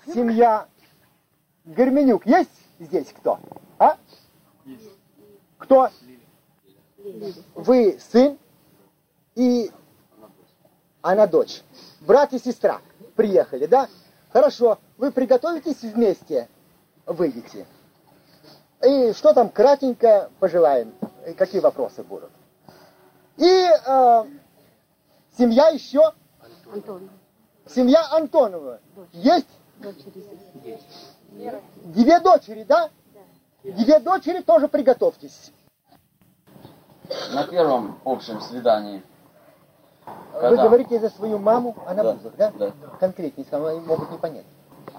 семья Герменюк есть здесь кто? А? Есть. Кто? Лиля. Вы сын и она дочь. Брат и сестра приехали, да? Хорошо. Вы приготовитесь вместе, выйдете. И что там кратенько пожелаем? И какие вопросы будут? И семья еще? Антон. Семья Антонова. Дочь. Есть? Дочери есть. Две дочери, да? Две дочери тоже приготовьтесь. На первом общем свидании. Вы говорите за свою маму, она Да, будет, да? да. Конкретнее, они могут не понять.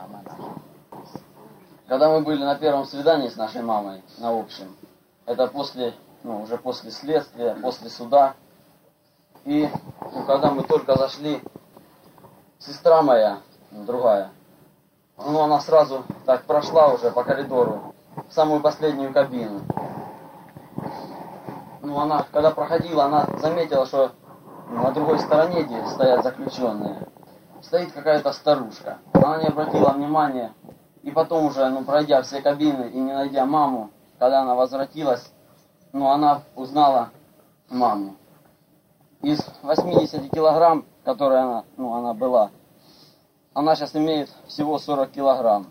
Когда мы были на первом свидании с нашей мамой, на общем, это после, уже после следствия, после суда. И когда мы только зашли, сестра моя, другая, она сразу так прошла уже по коридору в самую последнюю кабину. Она, когда проходила, она заметила, что на другой стороне, где стоят заключенные, стоит какая-то старушка. Она не обратила внимания. И потом уже, пройдя все кабины и не найдя маму, когда она возвратилась, она узнала маму. Из 80 килограмм, которые она была, она сейчас имеет всего 40 килограмм.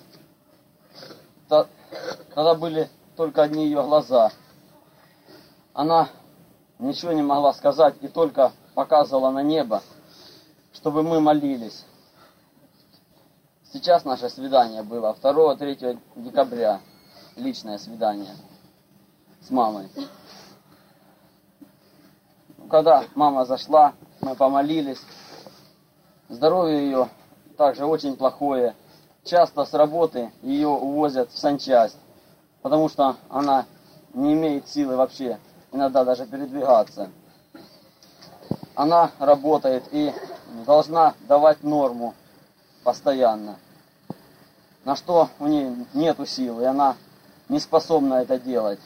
Когда были только одни ее глаза, она ничего не могла сказать и только показывала на небо, чтобы мы молились. Сейчас наше свидание было 2-3 декабря. Личное свидание с мамой. Когда мама зашла, мы помолились. Здоровье ее также очень плохое. Часто с работы ее увозят в санчасть, потому что она не имеет силы вообще иногда даже передвигаться. Она работает и должна давать норму постоянно, на что у нее нету сил, и она не способна это делать.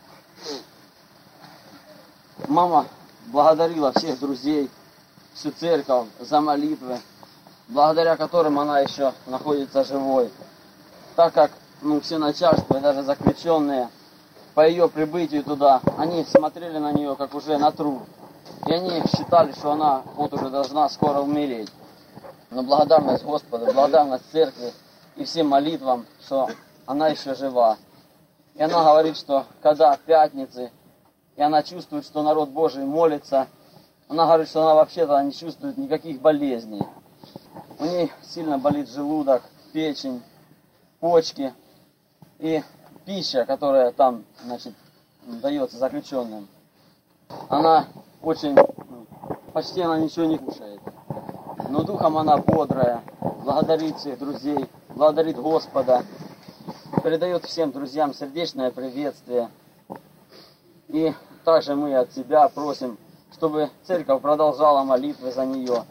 Мама благодарила всех друзей, всю церковь за молитвы, благодаря которым она еще находится живой, так как все начальства и даже заключенные по ее прибытию туда, они смотрели на нее как уже на труп, и они считали, что она вот уже должна скоро умереть. Но благодарность Господу, благодарность церкви и всем молитвам, что она еще жива. И она говорит, что когда пятницы, и она чувствует, что народ Божий молится, она говорит, что она вообще-то не чувствует никаких болезней. У ней сильно болит желудок, печень, почки и пища, которая там, дается заключенным. Она почти она ничего не кушает. Но духом она бодрая, благодарит всех друзей, благодарит Господа, передает всем друзьям сердечное приветствие. И также мы от себя просим, чтобы церковь продолжала молитвы за нее,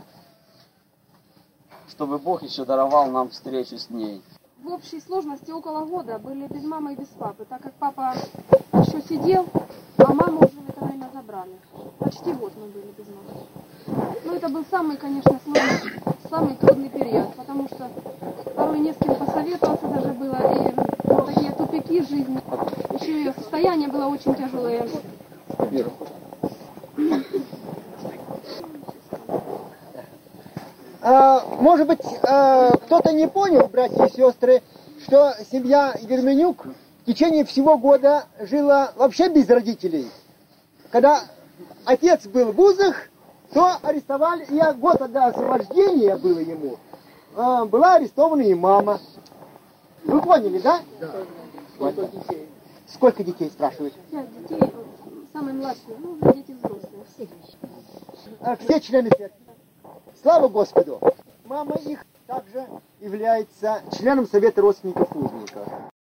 чтобы Бог еще даровал нам встречу с ней. В общей сложности около года были без мамы и без папы, так как папа еще сидел, а маму уже в это время забрали. Почти год мы были без мамы. Это был самый, конечно, сложный, самый трудный период, потому что порой не с кем посоветоваться даже было, и такие тупики жизни. Еще ее состояние было очень тяжелое. Может быть, кто-то не понял, братья и сестры, что семья Герменюк в течение всего года жила вообще без родителей. Когда отец был в вузах, то арестовали, и год до освобождения было ему, была арестована и мама. Вы поняли, да? Да. Сколько детей? Сколько детей, спрашивают? 5 детей, самые младшие, уже дети взрослые, все. Все члены церкви. Слава Господу! Мама их также является членом Совета родственников узников.